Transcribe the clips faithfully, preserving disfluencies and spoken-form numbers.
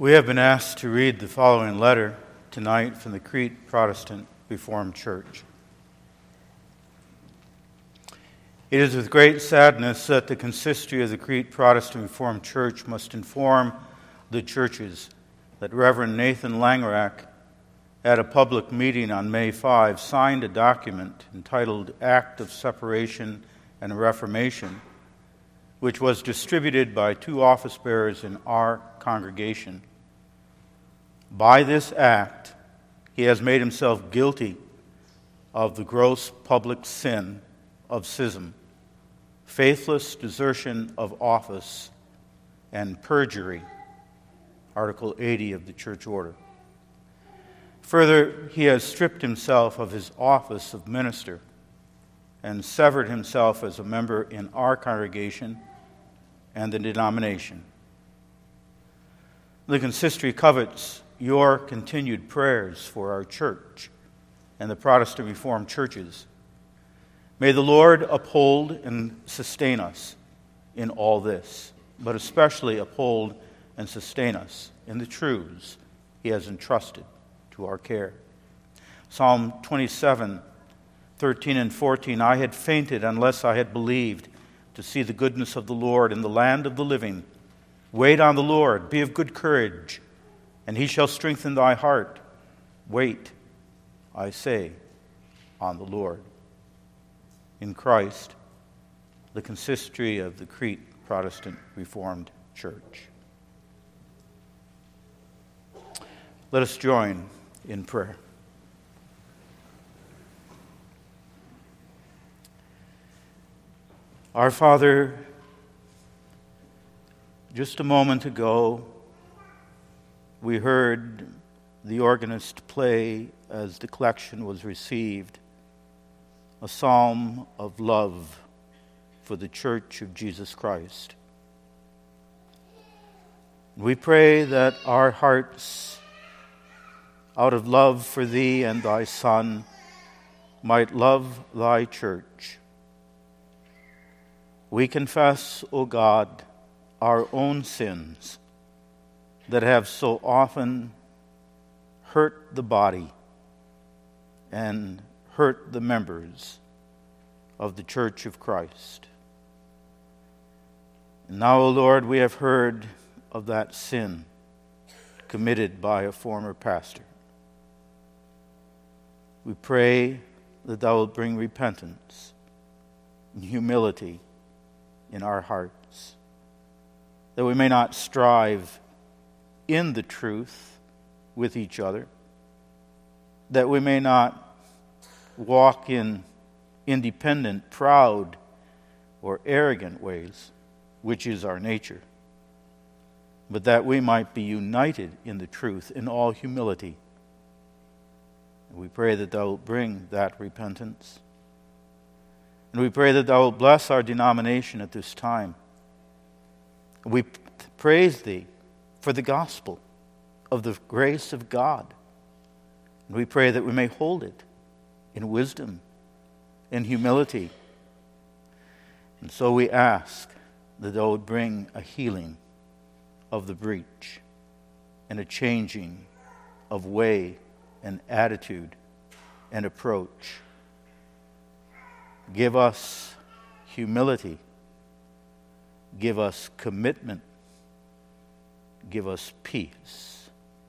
We have been asked to read the following letter tonight from the Crete Protestant Reformed Church. It is with great sadness that the consistory of the Crete Protestant Reformed Church must inform the churches that Reverend Nathan Langerak, at a public meeting on May fifth, signed a document entitled Act of Separation and Reformation, which was distributed by two office bearers in our congregation. By this act, he has made himself guilty of the gross public sin of schism, faithless desertion of office, and perjury, Article eighty of the Church Order. Further, he has stripped himself of his office of minister and severed himself as a member in our congregation and the denomination. The consistory covets your continued prayers for our church and the Protestant Reformed churches. May the Lord uphold and sustain us in all this, but especially uphold and sustain us in the truths he has entrusted to our care. Psalm twenty-seven, thirteen and fourteen, I had fainted unless I had believed to see the goodness of the Lord in the land of the living. Wait on the Lord, be of good courage, and he shall strengthen thy heart. Wait, I say, on the Lord. In Christ, the consistory of the Crete Protestant Reformed Church. Let us join in prayer. Our Father, just a moment ago, we heard the organist play as the collection was received, a psalm of love for the Church of Jesus Christ. We pray that our hearts, out of love for Thee and Thy Son, might love Thy church. We confess, O God, our own sins that have so often hurt the body and hurt the members of the Church of Christ. And now, O Lord, we have heard of that sin committed by a former pastor. We pray that Thou wilt bring repentance and humility in our hearts, that we may not strive in the truth with each other, that we may not walk in independent, proud, or arrogant ways, which is our nature, but that we might be united in the truth in all humility. And we pray that Thou wilt bring that repentance. And we pray that Thou wilt bless our denomination at this time. We praise Thee for the gospel of the grace of God. And we pray that we may hold it in wisdom, in humility. And so we ask that Thou would bring a healing of the breach and a changing of way and attitude and approach. Give us humility. Give us commitment. Give us peace.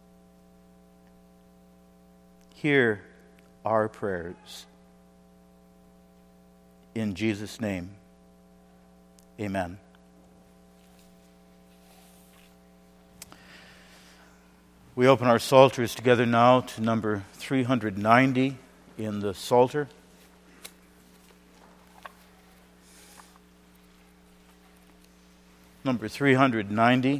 Hear our prayers. In Jesus' name, amen. We open our psalters together now to number three hundred ninety in the Psalter. Number three hundred ninety.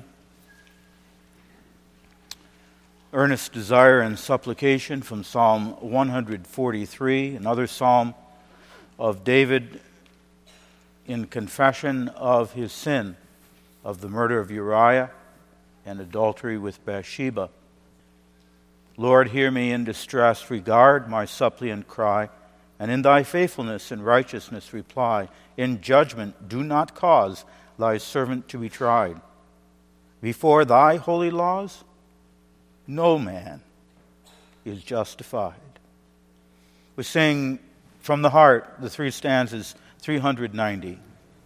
Earnest desire and supplication from Psalm one hundred forty-three, another psalm of David in confession of his sin of the murder of Uriah and adultery with Bathsheba. Lord, hear me in distress, regard my suppliant cry, and in Thy faithfulness and righteousness reply. In judgment do not cause Thy servant to be tried. Before Thy holy laws no man is justified. We sing from the heart the three stanzas, three hundred ninety.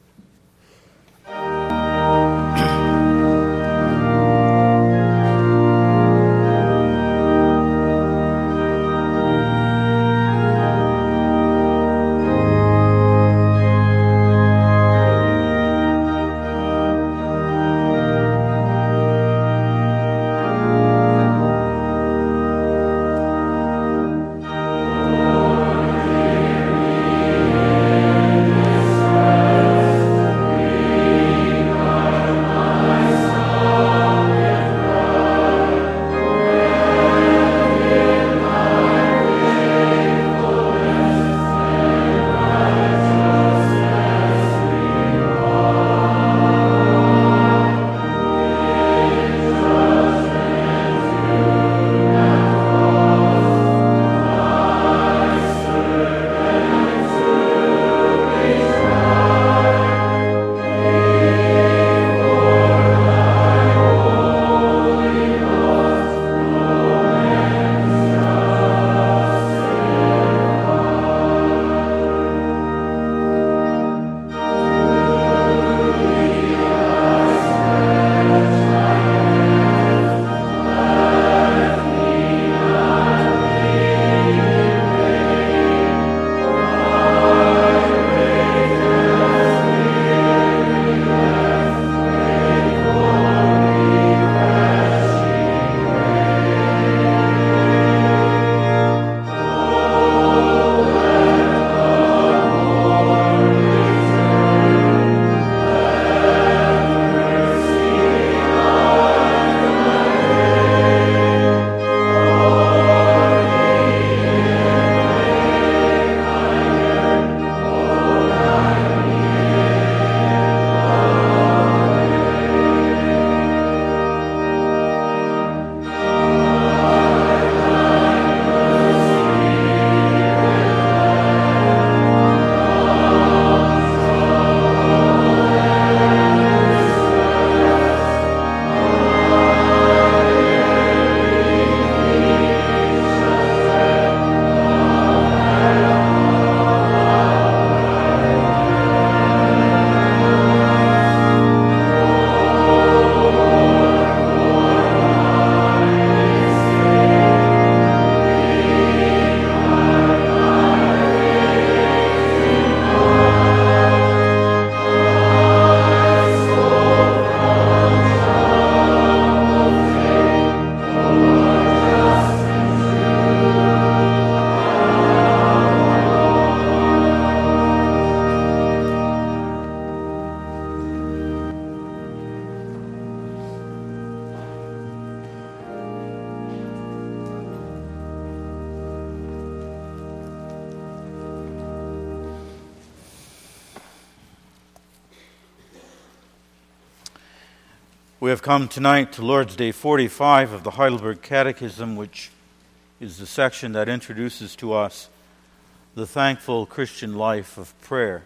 We have come tonight to Lord's Day forty-five of the Heidelberg Catechism, which is the section that introduces to us the thankful Christian life of prayer.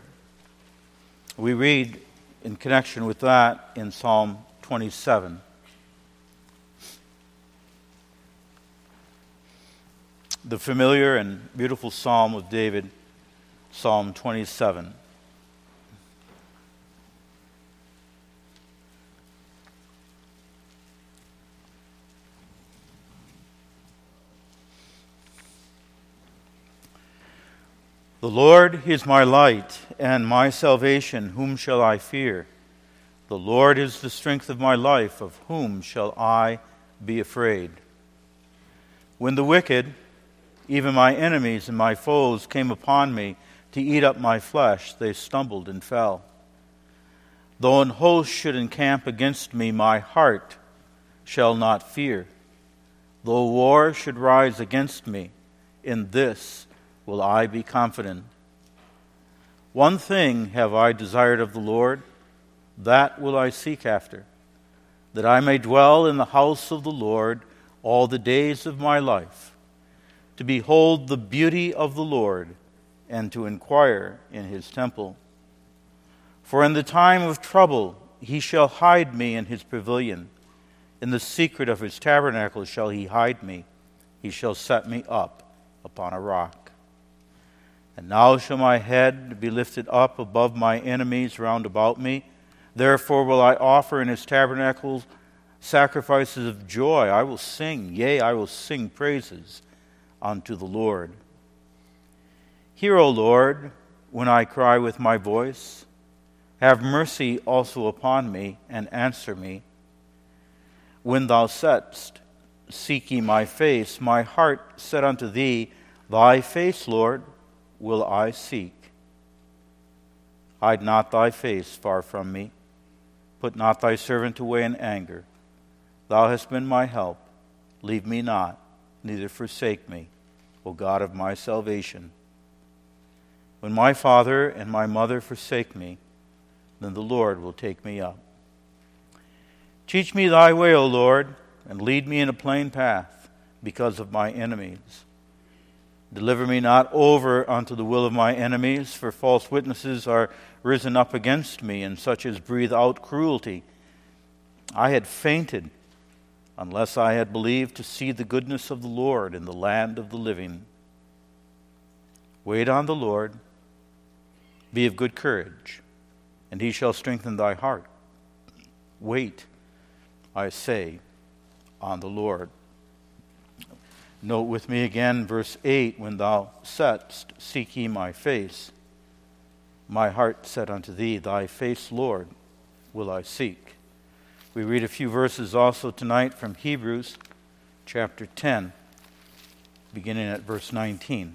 We read in connection with that in Psalm twenty-seven. The familiar and beautiful Psalm of David, Psalm twenty-seven. The Lord is my light and my salvation. Whom shall I fear? The Lord is the strength of my life. Of whom shall I be afraid? When the wicked, even my enemies and my foes, came upon me to eat up my flesh, they stumbled and fell. Though an host should encamp against me, my heart shall not fear. Though war should rise against me, in this will I be confident. One thing have I desired of the Lord, that will I seek after, that I may dwell in the house of the Lord all the days of my life, to behold the beauty of the Lord, and to inquire in his temple. For in the time of trouble he shall hide me in his pavilion. In the secret of his tabernacle shall he hide me. He shall set me up upon a rock. And now shall my head be lifted up above my enemies round about me. Therefore will I offer in his tabernacle sacrifices of joy. I will sing, yea, I will sing praises unto the Lord. Hear, O Lord, when I cry with my voice. Have mercy also upon me, and answer me. When thou saidst, seek ye my face, my heart said unto thee, thy face, Lord, will I seek. Hide not thy face far from me. Put not thy servant away in anger. Thou hast been my help. Leave me not, neither forsake me, O God of my salvation. When my father and my mother forsake me, then the Lord will take me up. Teach me thy way, O Lord, and lead me in a plain path because of my enemies. Deliver me not over unto the will of my enemies, for false witnesses are risen up against me, and such as breathe out cruelty. I had fainted unless I had believed to see the goodness of the Lord in the land of the living. Wait on the Lord, be of good courage, and he shall strengthen thy heart. Wait, I say, on the Lord. Note with me again verse eight, when thou saidst, seek ye my face. My heart said unto thee, thy face, Lord, will I seek. We read a few verses also tonight from Hebrews chapter ten, beginning at verse nineteen.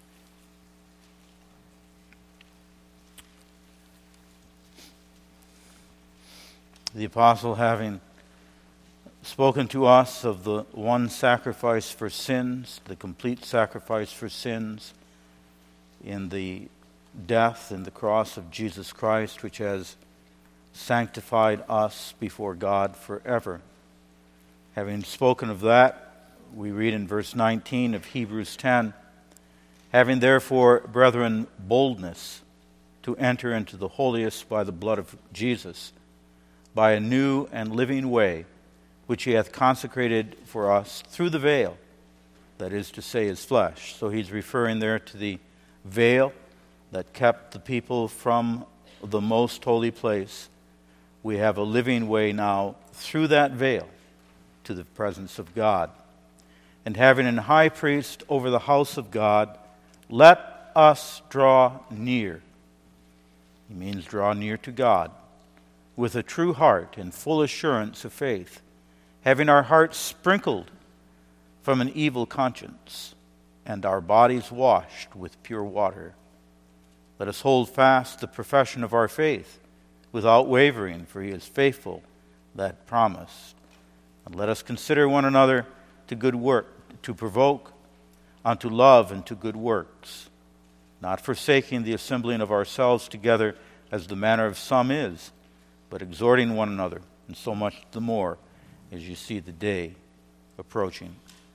The apostle, having spoken to us of the one sacrifice for sins, the complete sacrifice for sins in the death and the cross of Jesus Christ, which has sanctified us before God forever. Having spoken of that, we read in verse nineteen of Hebrews ten, having therefore, brethren, boldness to enter into the holiest by the blood of Jesus, by a new and living way, which he hath consecrated for us through the veil, that is to say, his flesh. So he's referring there to the veil that kept the people from the most holy place. We have a living way now through that veil to the presence of God. And having an high priest over the house of God, let us draw near. He means draw near to God with a true heart and full assurance of faith, having our hearts sprinkled from an evil conscience and our bodies washed with pure water. Let us hold fast the profession of our faith without wavering, for he is faithful that promised. And let us consider one another to good work, to provoke unto love and to good works, not forsaking the assembling of ourselves together as the manner of some is, but exhorting one another, and so much the more as you see the day approaching.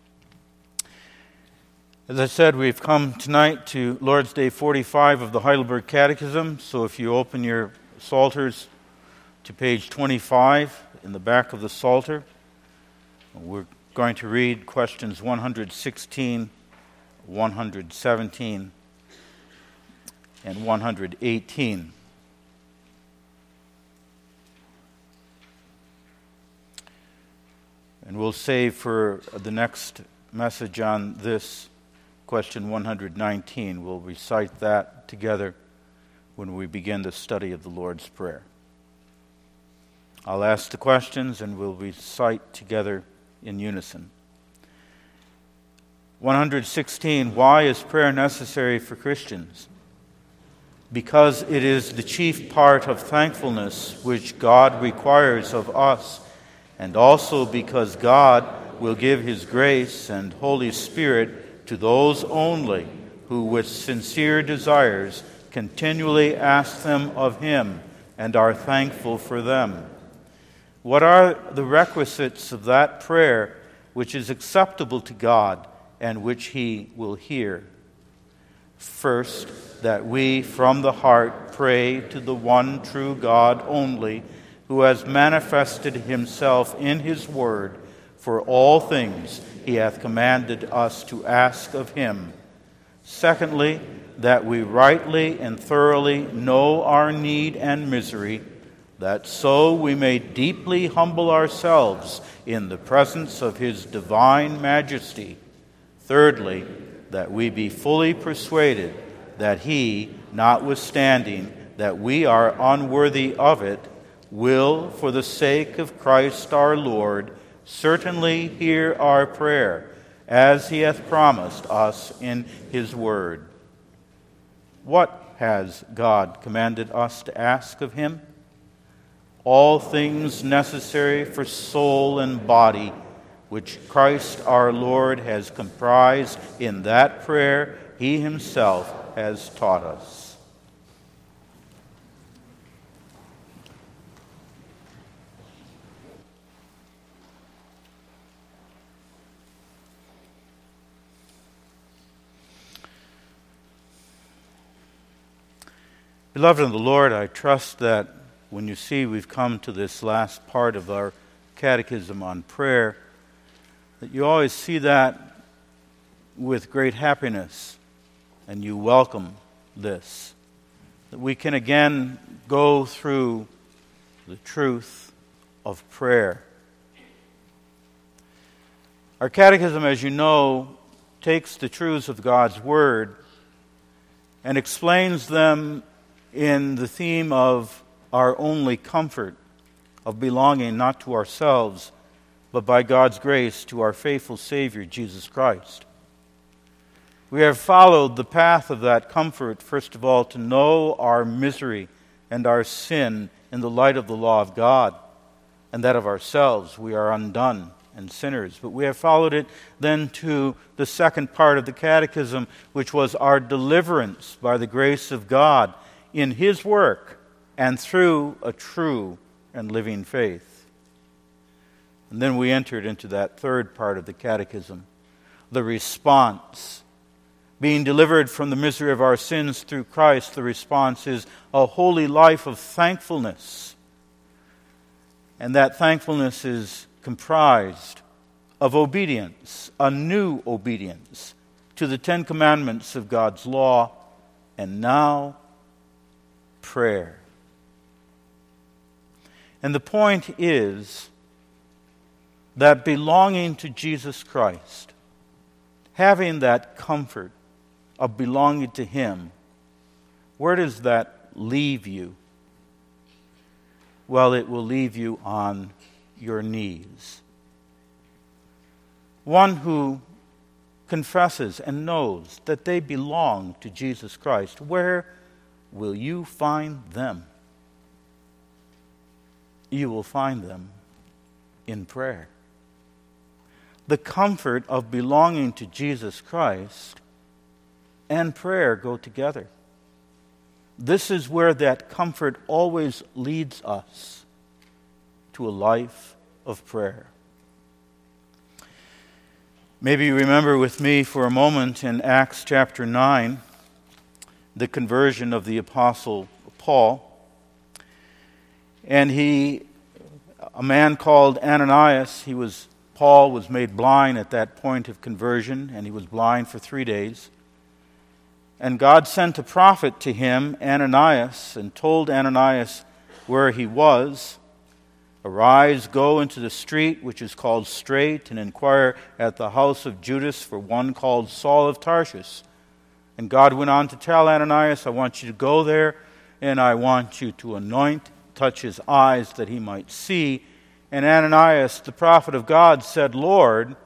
As I said, we've come tonight to Lord's Day forty-five of the Heidelberg Catechism. So if you open your Psalters to page twenty-five in the back of the Psalter, we're going to read questions one hundred sixteen, one hundred seventeen, and one hundred eighteen. And we'll save for the next message on this question one hundred nineteen. We'll recite that together when we begin the study of the Lord's Prayer. I'll ask the questions and we'll recite together in unison. one hundred sixteen. Why is prayer necessary for Christians? Because it is the chief part of thankfulness which God requires of us, and also because God will give his grace and Holy Spirit to those only who with sincere desires continually ask them of him and are thankful for them. What are the requisites of that prayer which is acceptable to God and which he will hear? First, that we from the heart pray to the one true God only, who has manifested himself in his word, for all things he hath commanded us to ask of him. Secondly, that we rightly and thoroughly know our need and misery, that so we may deeply humble ourselves in the presence of his divine majesty. Thirdly, that we be fully persuaded that he, notwithstanding that we are unworthy of it, will, for the sake of Christ our Lord, certainly hear our prayer, as he hath promised us in his word. What has God commanded us to ask of him? All things necessary for soul and body, which Christ our Lord has comprised in that prayer he himself has taught us. Beloved in the Lord, I trust that when you see we've come to this last part of our catechism on prayer, that you always see that with great happiness and you welcome this. That we can again go through the truth of prayer. Our catechism, as you know, takes the truths of God's Word and explains them in the theme of our only comfort, of belonging not to ourselves, but by God's grace to our faithful Savior, Jesus Christ. We have followed the path of that comfort, first of all, to know our misery and our sin in the light of the law of God, and that of ourselves. We are undone and sinners. But we have followed it then to the second part of the catechism, which was our deliverance by the grace of God in his work and through a true and living faith. And then we entered into that third part of the catechism, the response. Being delivered from the misery of our sins through Christ, the response is a holy life of thankfulness. And that thankfulness is comprised of obedience, a new obedience to the Ten Commandments of God's law, and now prayer. And the point is that belonging to Jesus Christ, having that comfort of belonging to him, where does that leave you? Well, it will leave you on your knees. One who confesses and knows that they belong to Jesus Christ, where will you find them? You will find them in prayer. The comfort of belonging to Jesus Christ and prayer go together. This is where that comfort always leads us, to a life of prayer. Maybe you remember with me for a moment in Acts chapter nine, the conversion of the Apostle Paul. And he, a man called Ananias, he was, Paul was made blind at that point of conversion, and he was blind for three days. And God sent a prophet to him, Ananias, and told Ananias where he was. Arise, go into the street which is called Straight, and inquire at the house of Judas for one called Saul of Tarsus. And God went on to tell Ananias, I want you to go there, and I want you to anoint, touch his eyes that he might see. And Ananias, the prophet of God, said, Lord,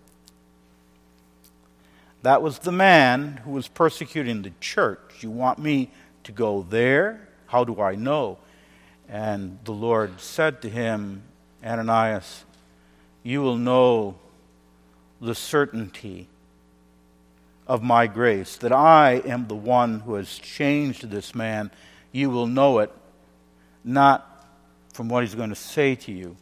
that was the man who was persecuting the church. You want me to go there? How do I know? And the Lord said to him, Ananias, you will know the certainty of my grace, that I am the one who has changed this man. You will know it not from what he's going to say to you.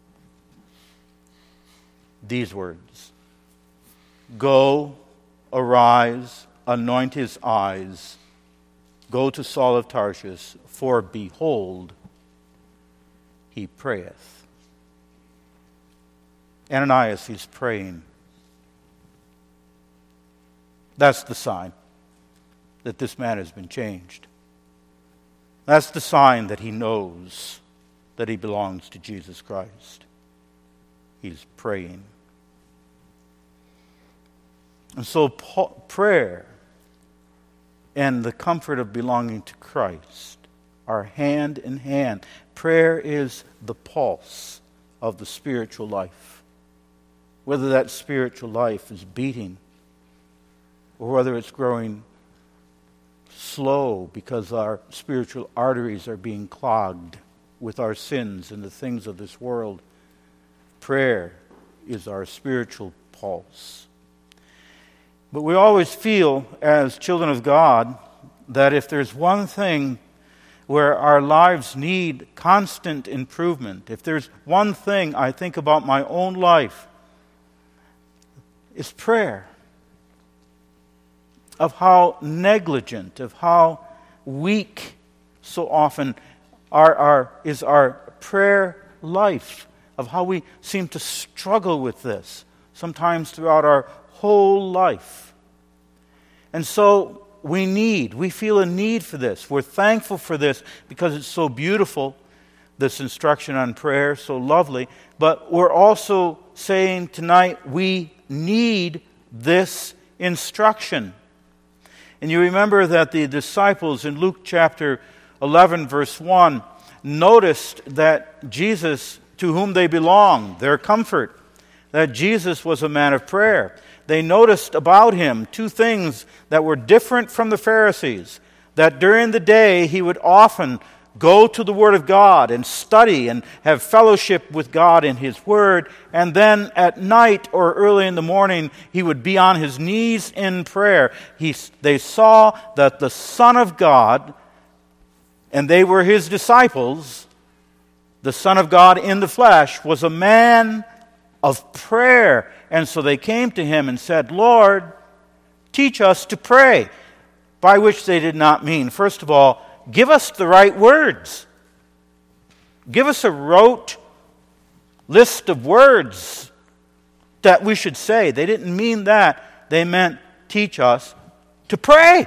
These words, go, arise, anoint his eyes, go to Saul of Tarsus, for behold, he prayeth. Ananias, he's praying. That's the sign that this man has been changed. That's the sign that he knows that he belongs to Jesus Christ. He's praying. And so prayer and the comfort of belonging to Christ are hand in hand. Prayer is the pulse of the spiritual life. Whether that spiritual life is beating or whether it's growing slow because our spiritual arteries are being clogged with our sins and the things of this world, prayer is our spiritual pulse. But we always feel, as children of God, that if there's one thing where our lives need constant improvement, if there's one thing I think about my own life, it's prayer. Of how negligent, of how weak so often our, our, is our prayer life, of how we seem to struggle with this, sometimes throughout our whole life. And so we need, we feel a need for this. We're thankful for this because it's so beautiful, this instruction on prayer, so lovely. But we're also saying tonight we need this instruction. And you remember that the disciples in Luke chapter eleven, verse one, noticed that Jesus, to whom they belonged, their comfort, that Jesus was a man of prayer. They noticed about him two things that were different from the Pharisees. That during the day he would often go to the Word of God and study and have fellowship with God in His Word. And then at night or early in the morning, he would be on his knees in prayer. He, they saw that the Son of God, and they were his disciples, the Son of God in the flesh, was a man of prayer. And so they came to him and said, Lord, teach us to pray. By which they did not mean, first of all, give us the right words. Give us a rote list of words that we should say. They didn't mean that. They meant teach us to pray.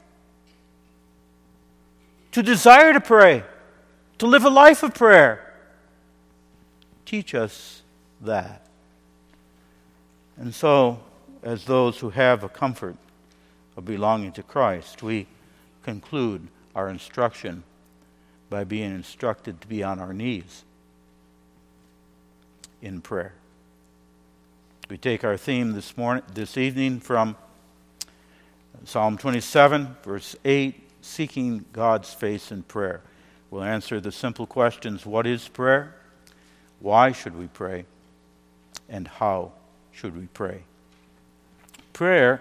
To desire to pray. To live a life of prayer. Teach us that. And so, as those who have a comfort of belonging to Christ, we conclude our instruction by being instructed to be on our knees in prayer. We take our theme this morning, this evening from Psalm twenty-seven, verse eight, seeking God's face in prayer. We'll answer the simple questions: what is prayer? Why should we pray? And how should we pray? Prayer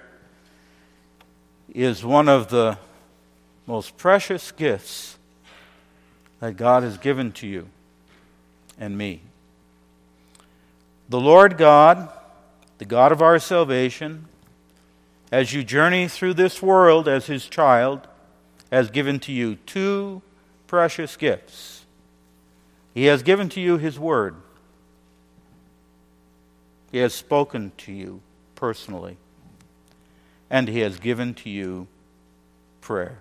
is one of the most precious gifts that God has given to you and me. The Lord God, the God of our salvation, as you journey through this world as His child, has given to you two precious gifts. He has given to you His Word. He has spoken to you personally. And He has given to you prayer.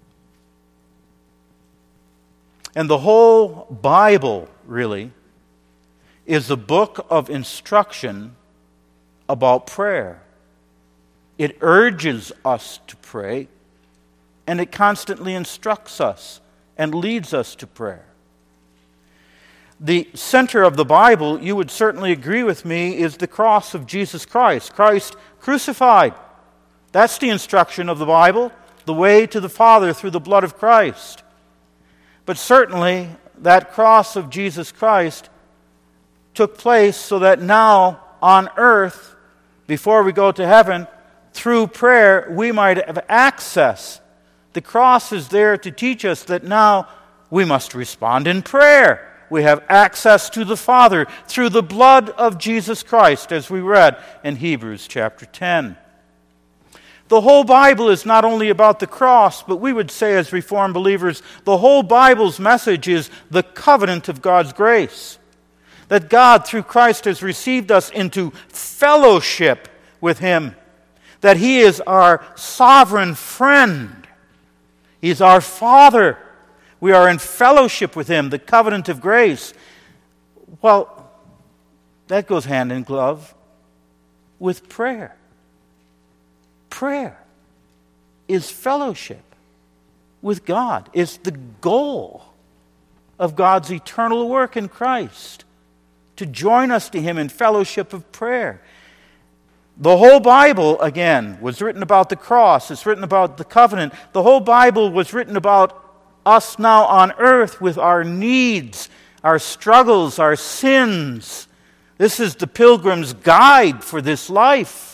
And the whole Bible, really, is a book of instruction about prayer. It urges us to pray, and it constantly instructs us and leads us to prayer. The center of the Bible, you would certainly agree with me, is the cross of Jesus Christ. Christ crucified. That's the instruction of the Bible, the way to the Father through the blood of Christ. But certainly, that cross of Jesus Christ took place so that now on earth, before we go to heaven, through prayer, we might have access. The cross is there to teach us that now we must respond in prayer. We have access to the Father through the blood of Jesus Christ, as we read in Hebrews chapter ten. The whole Bible is not only about the cross, but we would say as Reformed believers, the whole Bible's message is the covenant of God's grace. That God, through Christ, has received us into fellowship with Him. That He is our sovereign friend. He is our Father. We are in fellowship with Him, the covenant of grace. Well, that goes hand in glove with prayer. Prayer is fellowship with God. It's the goal of God's eternal work in Christ, to join us to Him in fellowship of prayer. The whole Bible, again, was written about the cross. It's written about the covenant. The whole Bible was written about us now on earth with our needs, our struggles, our sins. This is the pilgrim's guide for this life.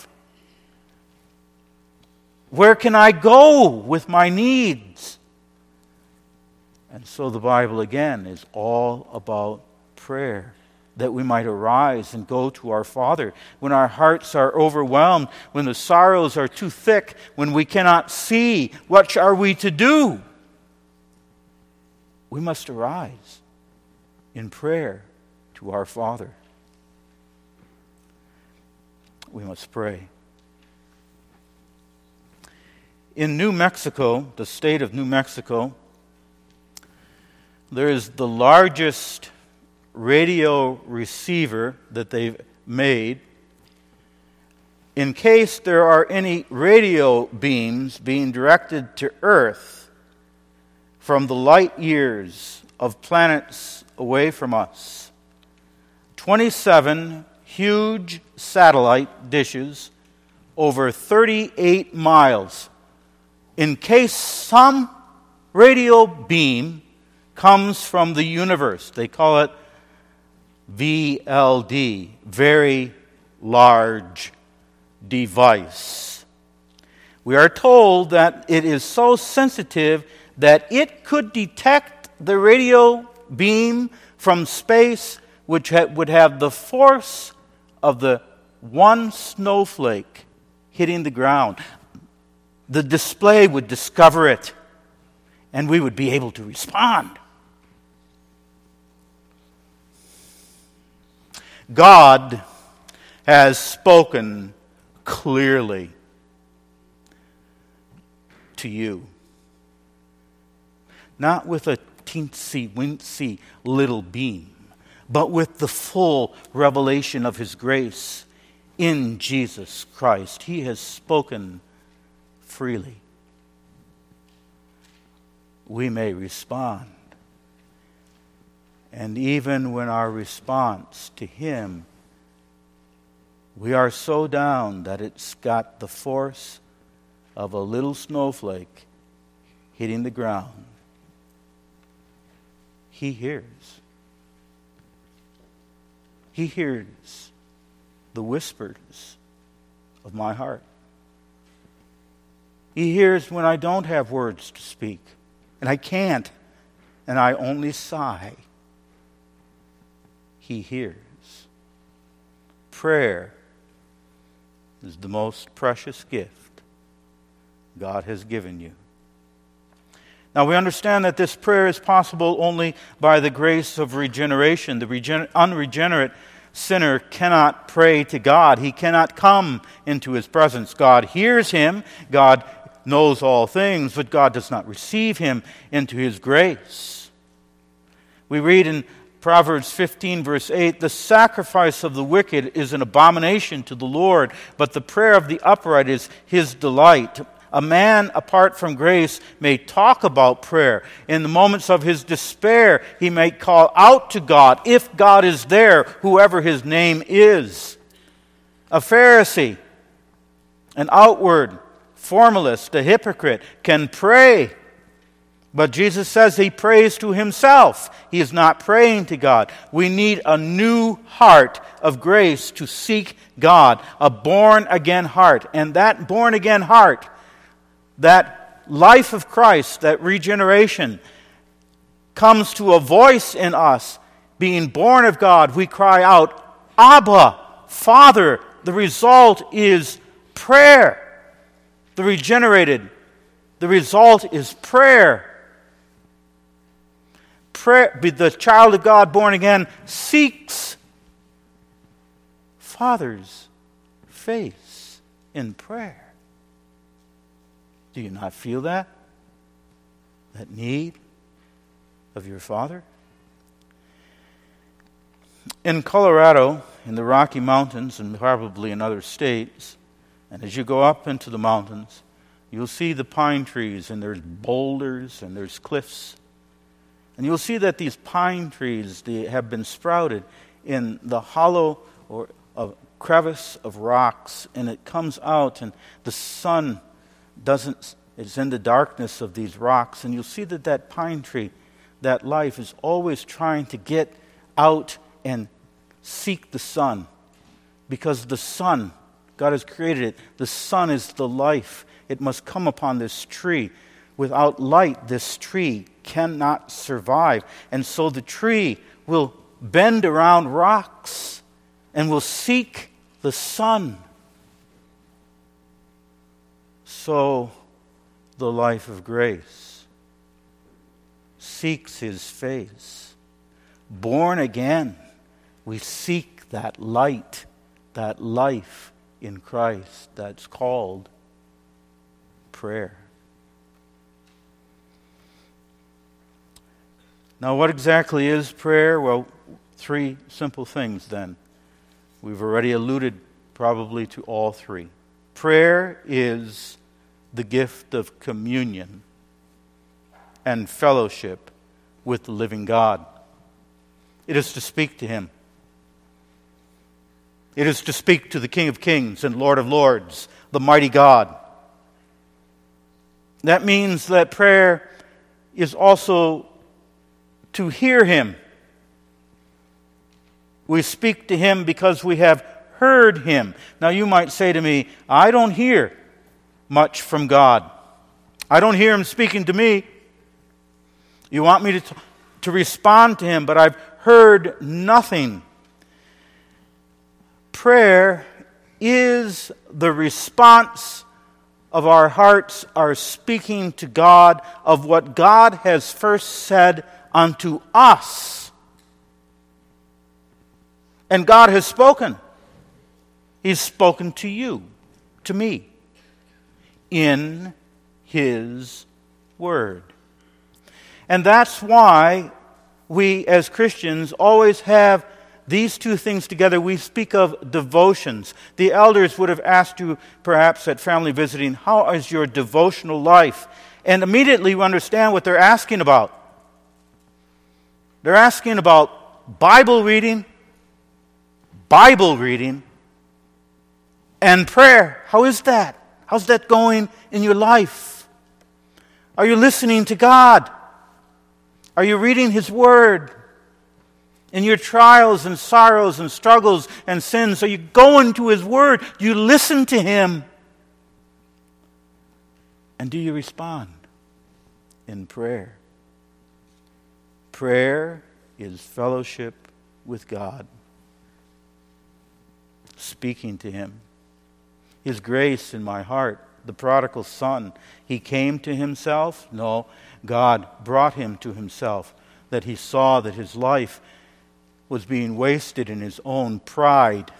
Where can I go with my needs? And so the Bible, again, is all about prayer, that we might arise and go to our Father. When our hearts are overwhelmed, when the sorrows are too thick, when we cannot see, what are we to do? We must arise in prayer to our Father. We must pray. In New Mexico, the state of New Mexico, there is the largest radio receiver that they've made. In case there are any radio beams being directed to Earth from the light years of planets away from us, twenty-seven huge satellite dishes over thirty-eight miles. In case some radio beam comes from the universe, they call it V L D, Very Large Device. We are told that it is so sensitive that it could detect the radio beam from space, which ha- would have the force of the one snowflake hitting the ground. The display would discover it, and we would be able to respond. God has spoken clearly to you. Not with a teensy-weensy little beam, but with the full revelation of His grace in Jesus Christ. He has spoken freely. We may respond. And even when our response to Him, we are so down that it's got the force of a little snowflake hitting the ground, He hears. He hears the whispers of my heart. He hears when I don't have words to speak, and I can't, and I only sigh. He hears. Prayer is the most precious gift God has given you. Now we understand that this prayer is possible only by the grace of regeneration. The regen- unregenerate sinner cannot pray to God. He cannot come into His presence. God hears him. God knows all things, but God does not receive him into His grace. We read in Proverbs fifteen, verse eight, "The sacrifice of the wicked is an abomination to the Lord, but the prayer of the upright is His delight." A man apart from grace may talk about prayer. In the moments of his despair, he may call out to God, if God is there, whoever His name is. A Pharisee, an outward formalist, a hypocrite, can pray. But Jesus says he prays to himself. He is not praying to God. We need a new heart of grace to seek God, a born-again heart. And that born-again heart, that life of Christ, that regeneration, comes to a voice in us. Being born of God, we cry out, "Abba, Father." The result is prayer. the regenerated, the result is prayer. Prayer, the child of God born again seeks Father's face in prayer. Do you not feel that? That need of your Father? In Colorado, in the Rocky Mountains, and probably in other states, and as you go up into the mountains, you'll see the pine trees, and there's boulders, and there's cliffs. And you'll see that these pine trees, they have been sprouted in the hollow or a crevice of rocks, and it comes out, and the sun doesn't, it's in the darkness of these rocks, and you'll see that that pine tree, that life, is always trying to get out and seek the sun, because the sun, God has created it, the sun is the life. It must come upon this tree. Without light, this tree cannot survive. And so the tree will bend around rocks and will seek the sun. So the life of grace seeks His face. Born again, we seek that light, that life in Christ that's called prayer. Now, what exactly is prayer? Well, three simple things then. We've already alluded probably to all three. Prayer is the gift of communion and fellowship with the living God. It is to speak to Him. It is to speak to the King of Kings and Lord of Lords, the mighty God. That means that prayer is also to hear Him. We speak to Him because we have heard Him. Now you might say to me, I don't hear much from God. I don't hear Him speaking to me. You want me to, t- to respond to Him, but I've heard nothing. Prayer is the response of our hearts, our speaking to God of what God has first said unto us. And God has spoken. He's spoken to you, to me, in His Word. And that's why we as Christians always have these two things together. We speak of devotions. The elders would have asked you, perhaps at family visiting, how is your devotional life? And immediately we understand what they're asking about. They're asking about Bible reading, Bible reading, and prayer. How is that? How's that going in your life? Are you listening to God? Are you reading His Word? In your trials and sorrows and struggles and sins, are you going to His Word? Do you listen to Him? And do you respond in prayer? Prayer is fellowship with God, speaking to Him. His grace in my heart, the prodigal son, he came to himself? No, God brought him to Himself, that he saw that his life was being wasted in his own pride.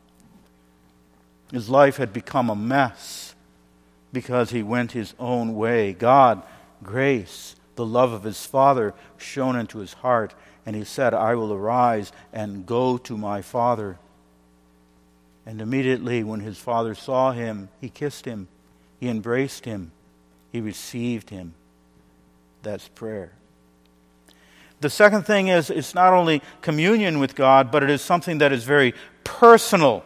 His life had become a mess because he went his own way. God, grace, the love of his Father shone into his heart, and he said, I will arise and go to my Father. And immediately when his father saw him, he kissed him, he embraced him, he received him. That's prayer. The second thing is, it's not only communion with God, but it is something that is very personal.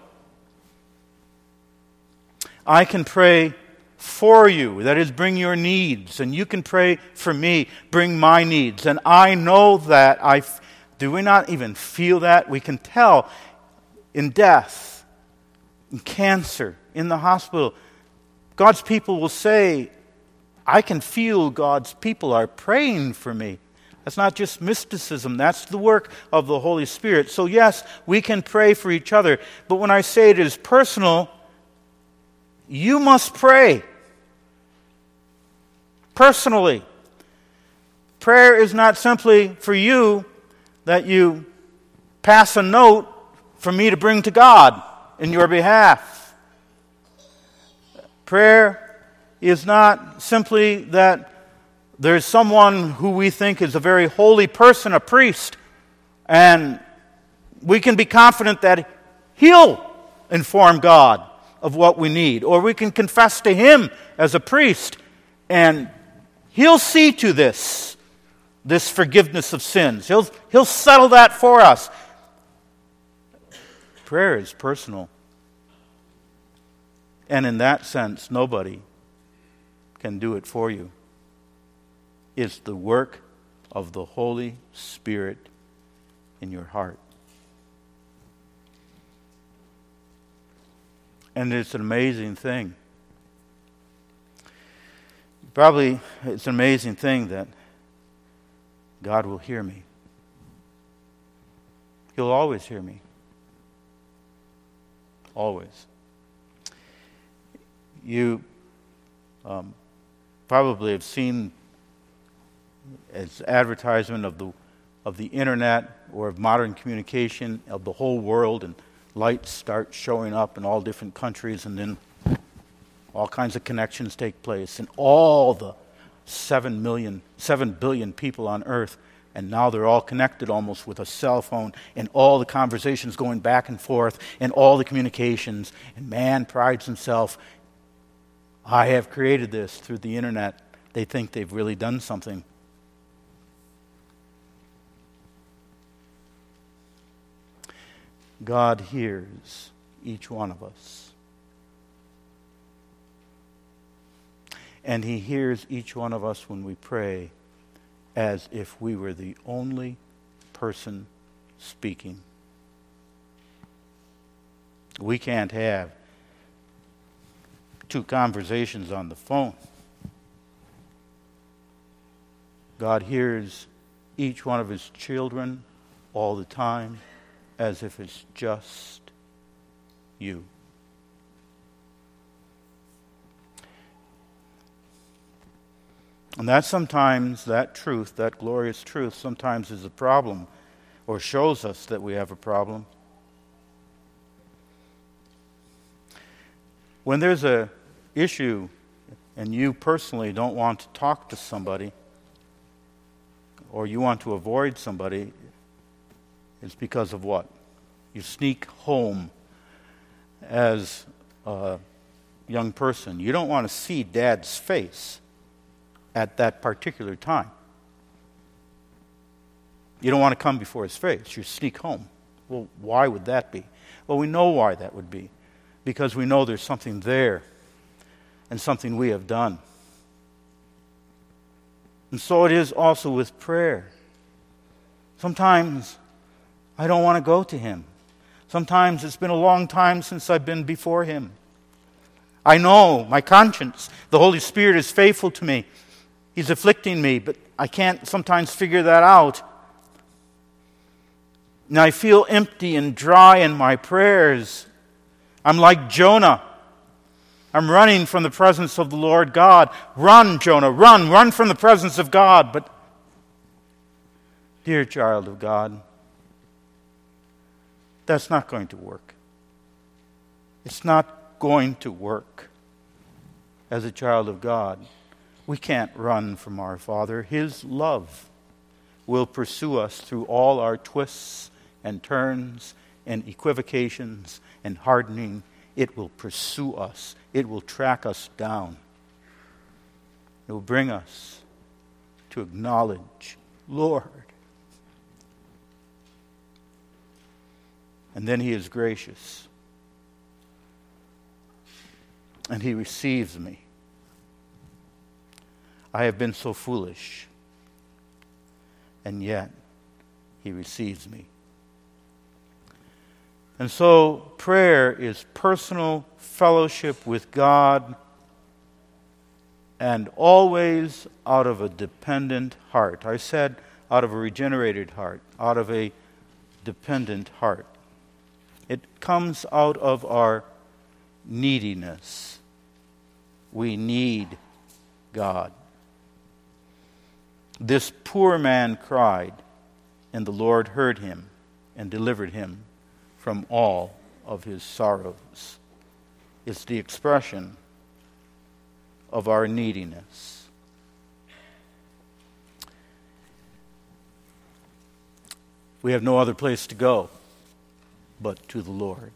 I can pray for you, that is, bring your needs, and you can pray for me, bring my needs. And I know that. I do we not even feel that? We can tell in death, in cancer, in the hospital, God's people will say, I can feel God's people are praying for me. That's not just mysticism. That's the work of the Holy Spirit. So yes, we can pray for each other. But when I say it is personal, you must pray. personally. Prayer is not simply for you that you pass a note for me to bring to God in your behalf. Prayer is not simply that there's someone who we think is a very holy person, a priest, and we can be confident that he'll inform God of what we need. Or we can confess to him as a priest, and he'll see to this, this forgiveness of sins. He'll, he'll settle that for us. Prayer is personal. And in that sense, nobody can do it for you. It's the work of the Holy Spirit in your heart. And it's an amazing thing. Probably it's an amazing thing that God will hear me. He'll always hear me. Always. You um, probably have seen as advertisement of the of the internet or of modern communication of the whole world, and lights start showing up in all different countries, and then all kinds of connections take place, and all the seven million, seven billion people on earth, and now they're all connected almost with a cell phone, and all the conversations going back and forth, and all the communications, and man prides himself, I have created this through the internet. They think they've really done something. God hears each one of us. And he hears each one of us when we pray as if we were the only person speaking. We can't have two conversations on the phone. God hears each one of his children all the time, as if it's just you. And that sometimes, that truth, that glorious truth, sometimes is a problem, or shows us that we have a problem. When there's a issue and you personally don't want to talk to somebody, or you want to avoid somebody, it's because of what? You sneak home as a young person. You don't want to see Dad's face at that particular time. You don't want to come before his face. You sneak home. Well, why would that be? Well, we know why that would be. Because we know there's something there and something we have done. And so it is also with prayer. Sometimes I don't want to go to him. Sometimes it's been a long time since I've been before him. I know, my conscience, the Holy Spirit is faithful to me. He's afflicting me, but I can't sometimes figure that out. And I feel empty and dry in my prayers. I'm like Jonah. I'm running from the presence of the Lord God. Run, Jonah, run, run from the presence of God. But, dear child of God, that's not going to work. It's not going to work. As a child of God, we can't run from our Father. His love will pursue us through all our twists and turns and equivocations and hardening. It will pursue us. It will track us down. It will bring us to acknowledge, Lord. And then he is gracious. And he receives me. I have been so foolish. And yet, he receives me. And so, prayer is personal fellowship with God, and always out of a dependent heart. I said out of a regenerated heart, out of a dependent heart. It comes out of our neediness. We need God. This poor man cried, and the Lord heard him and delivered him from all of his sorrows. It's the expression of our neediness. We have no other place to go but to the Lord.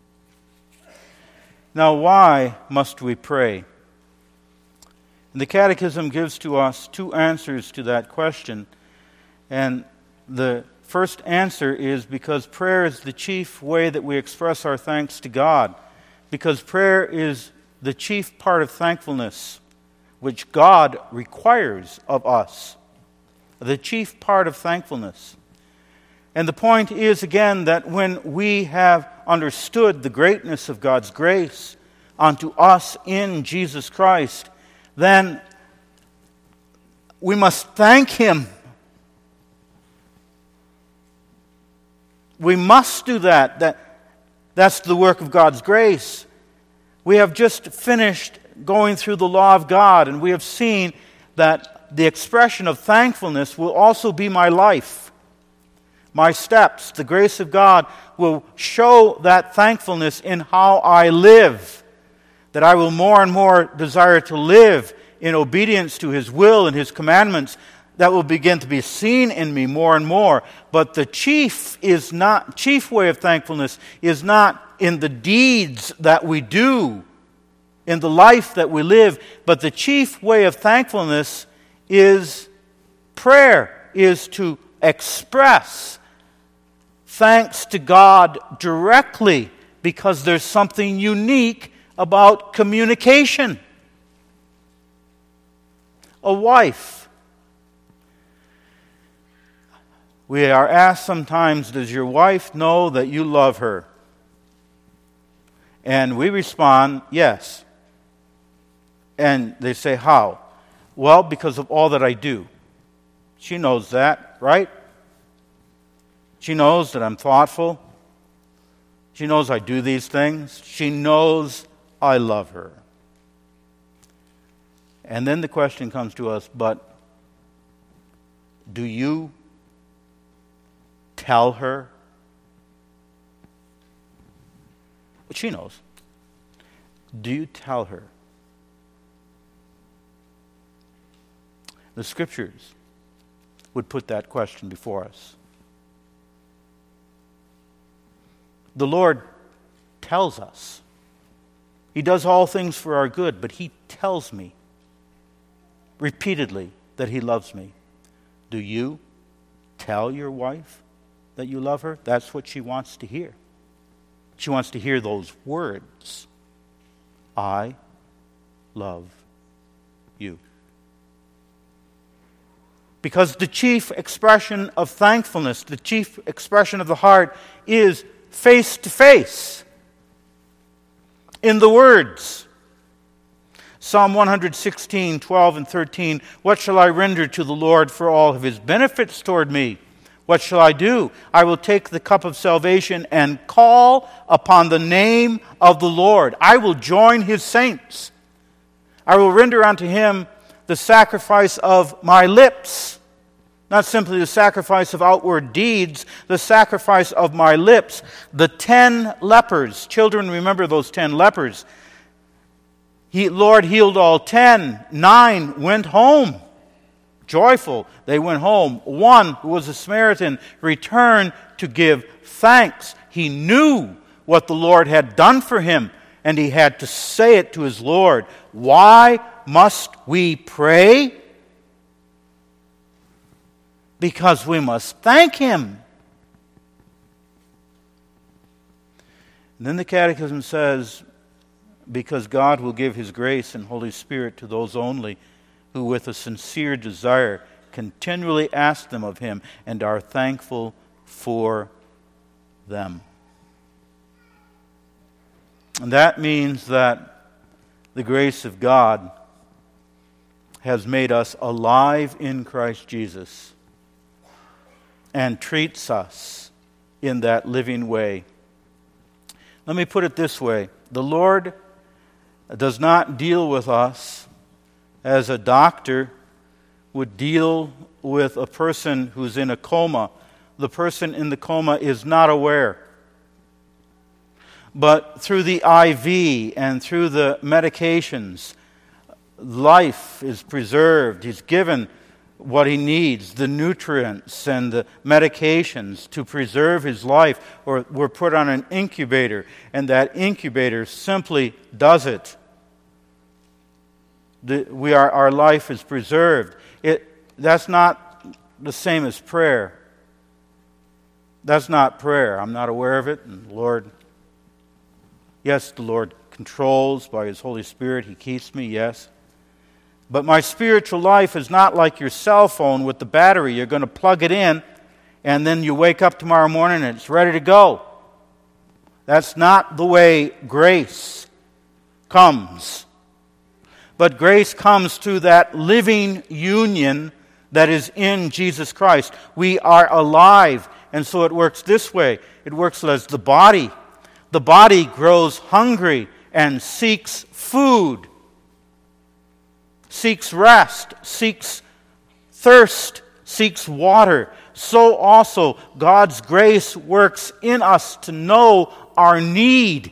Now, why must we pray? And the Catechism gives to us two answers to that question. And the first answer is because prayer is the chief way that we express our thanks to God. Because prayer is the chief part of thankfulness, which God requires of us. The chief part of thankfulness. And the point is, again, that when we have understood the greatness of God's grace unto us in Jesus Christ, then we must thank Him. We must do that. That that's the work of God's grace. We have just finished going through the law of God, and we have seen that the expression of thankfulness will also be my life, my steps. The grace of God will show that thankfulness in how I live, that I will more and more desire to live in obedience to His will and His commandments. That will begin to be seen in me more and more. But the chief is not chief way of thankfulness is not in the deeds that we do, in the life that we live, but the chief way of thankfulness is prayer, is to express thanks to God directly, because there's something unique about communication. A wife. We are asked sometimes, does your wife know that you love her? And we respond, yes. And they say, how? Well, because of all that I do. She knows that, right? She knows that I'm thoughtful. She knows I do these things. She knows I love her. And then the question comes to us, but do you tell her? But she knows. Do you tell her? The Scriptures would put that question before us. The Lord tells us. He does all things for our good, but He tells me repeatedly that He loves me. Do you tell your wife that you love her? That's what she wants to hear. She wants to hear those words. I love you. Because the chief expression of thankfulness, the chief expression of the heart, is face to face in the words. Psalm one sixteen, twelve and thirteen. What shall I render to the Lord for all of His benefits toward me? What shall I do? I will take the cup of salvation and call upon the name of the Lord. I will join His saints. I will render unto Him the sacrifice of my lips. Not simply the sacrifice of outward deeds, the sacrifice of my lips. The ten lepers, children, remember those ten lepers. He, Lord healed all ten. Nine went home. Joyful, they went home. One, who was a Samaritan, returned to give thanks. He knew what the Lord had done for him, and he had to say it to his Lord. Why must we pray? Because we must thank Him. And then the Catechism says, because God will give His grace and Holy Spirit to those only who with a sincere desire continually ask them of Him and are thankful for them. And that means that the grace of God has made us alive in Christ Jesus and treats us in that living way. Let me put it this way. The Lord does not deal with us as a doctor would deal with a person who's in a coma, the person in the coma is not aware. But through the I V and through the medications, life is preserved. He's given what he needs, the nutrients and the medications to preserve his life, or we're put on an incubator, and that incubator simply does it. The, we are, our life is preserved. It, that's not the same as prayer. That's not prayer. I'm not aware of it, and Lord, yes, the Lord controls by His Holy Spirit. He keeps me, yes. But my spiritual life is not like your cell phone with the battery. You're going to plug it in, and then you wake up tomorrow morning and it's ready to go. That's not the way grace comes. But grace comes through that living union that is in Jesus Christ. We are alive, and so it works this way. It works as the body. The body grows hungry and seeks food, seeks rest, seeks thirst, seeks water. So also God's grace works in us to know our need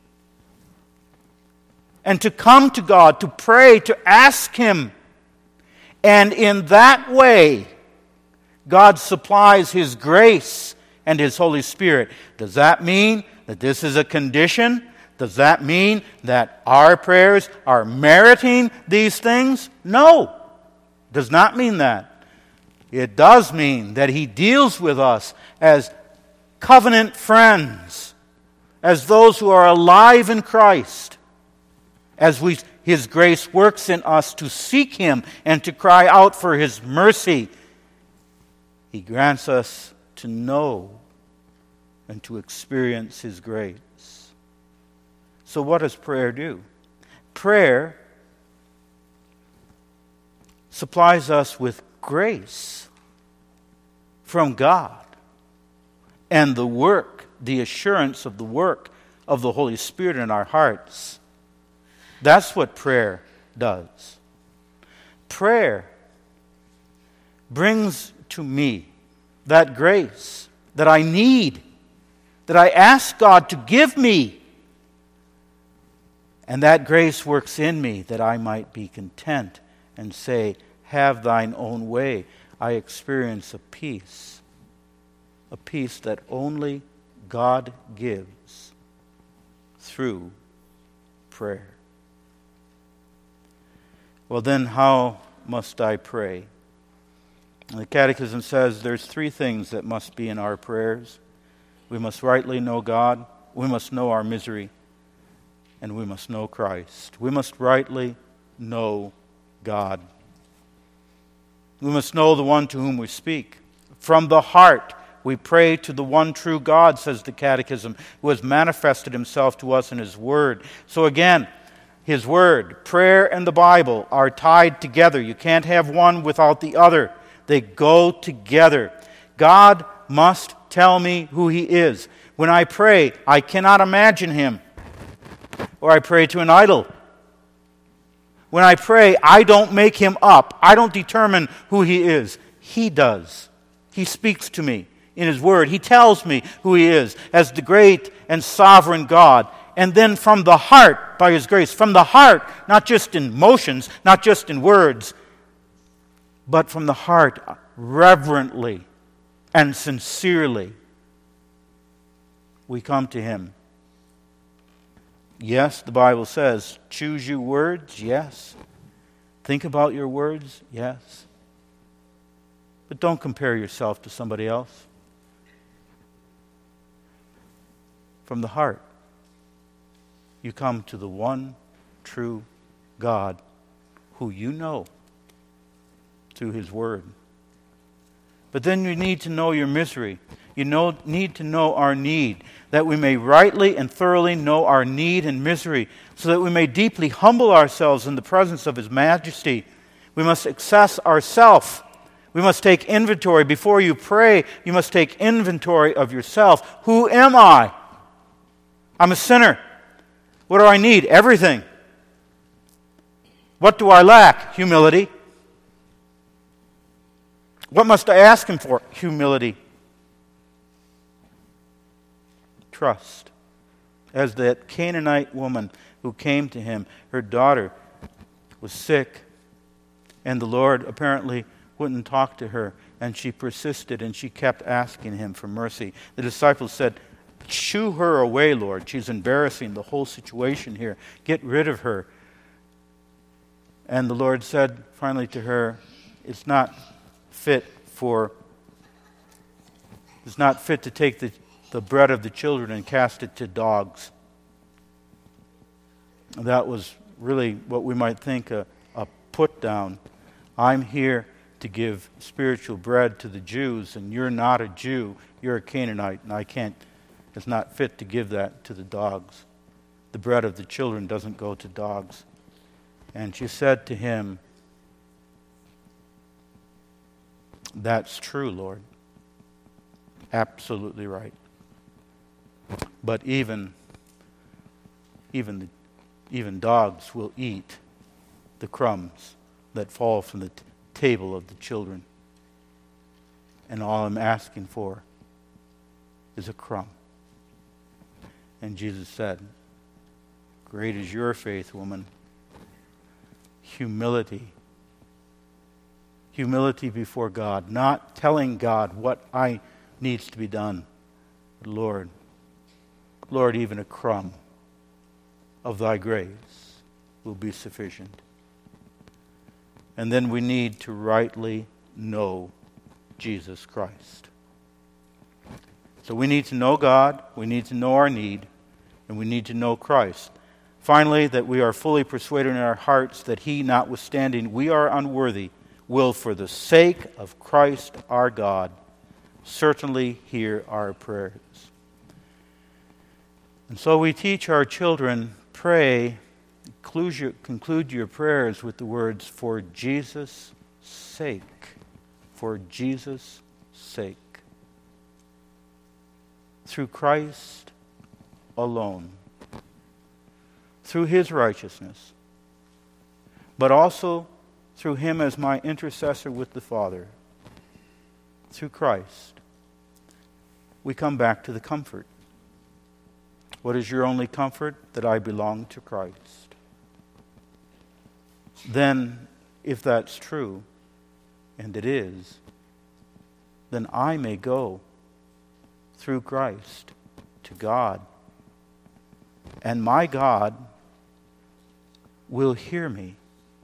and to come to God, to pray, to ask Him. And in that way, God supplies His grace and His Holy Spirit. Does that mean that this is a condition? Does that mean that our prayers are meriting these things? No, it does not mean that. It does mean that He deals with us as covenant friends, as those who are alive in Christ, as we, His grace works in us to seek Him and to cry out for His mercy. He grants us to know and to experience His grace. So what does prayer do? Prayer supplies us with grace from God and the work, the assurance of the work of the Holy Spirit in our hearts. That's what prayer does. Prayer brings to me that grace that I need, that I ask God to give me. And that grace works in me that I might be content and say, have thine own way. I experience a peace, a peace that only God gives through prayer. Well, then how must I pray? The Catechism says there's three things that must be in our prayers. We must rightly know God, we must know our misery, and we must know Christ. We must rightly know God. We must know the one to whom we speak. From the heart, we pray to the one true God, says the Catechism, who has manifested Himself to us in His Word. So again, His Word, prayer, and the Bible are tied together. You can't have one without the other. They go together. God must tell me who He is. When I pray, I cannot imagine Him. Or I pray to an idol. When I pray, I don't make Him up. I don't determine who He is. He does. He speaks to me in His Word. He tells me who He is as the great and sovereign God. And then from the heart, by His grace, from the heart, not just in motions, not just in words, but from the heart, reverently and sincerely, we come to Him. Yes, the Bible says, choose your words, yes. Think about your words, yes. But don't compare yourself to somebody else. From the heart, you come to the one true God who you know through His Word. But then you need to know your misery. You know, need to know our need, that we may rightly and thoroughly know our need and misery, so that we may deeply humble ourselves in the presence of His majesty. We must assess ourselves. We must take inventory. Before you pray, you must take inventory of yourself. Who am I? I'm a sinner. What do I need? Everything. What do I lack? Humility. What must I ask him for? Humility. Trust. As that Canaanite woman who came to him, her daughter was sick, and the Lord apparently wouldn't talk to her, and she persisted, and she kept asking him for mercy. The disciples said, "Shoo her away, Lord. She's embarrassing the whole situation here. Get rid of her." And the Lord said finally to her, It's not fit for, it's not fit to take the, the bread of the children and cast it to dogs. And that was really what we might think a, a put down. I'm here to give spiritual bread to the Jews, and you're not a Jew. You're a Canaanite, and I can't, it's not fit to give that to the dogs. The bread of the children doesn't go to dogs. And she said to him, "That's true, Lord. Absolutely right. But even, even, the, even dogs will eat the crumbs that fall from the t- table of the children. And all I'm asking for is a crumb." And Jesus said, "Great is your faith, woman." Humility. Humility before God. Not telling God what I needs to be done. But Lord, Lord, even a crumb of thy grace will be sufficient. And then we need to rightly know Jesus Christ. So we need to know God, we need to know our need, and we need to know Christ. Finally, that we are fully persuaded in our hearts that He, notwithstanding we are unworthy, will, for the sake of Christ our God, certainly hear our prayers. And so we teach our children, pray, conclude your, conclude your prayers with the words, "For Jesus' sake." For Jesus' sake. Through Christ alone. Through His righteousness. But also through Him as my intercessor with the Father. Through Christ. We come back to the comfort. What is your only comfort? That I belong to Christ. Then, if that's true, and it is, then I may go through Christ to God. And my God will hear me.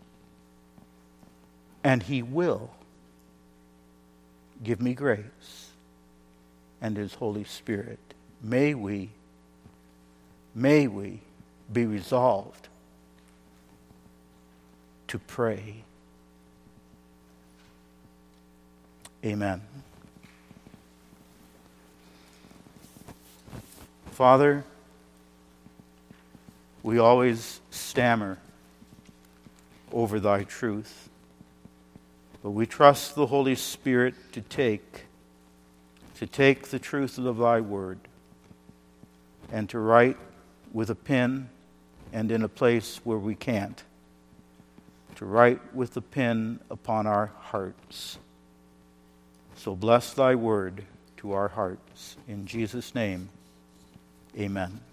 And He will give me grace and His Holy Spirit. May we, may we be resolved to pray. Amen. Father, we always stammer over Thy truth, but we trust the Holy Spirit to take, to take the truth of Thy word and to write with a pen, and in a place where we can't, to write with the pen upon our hearts. So bless Thy word to our hearts. In Jesus' name, amen.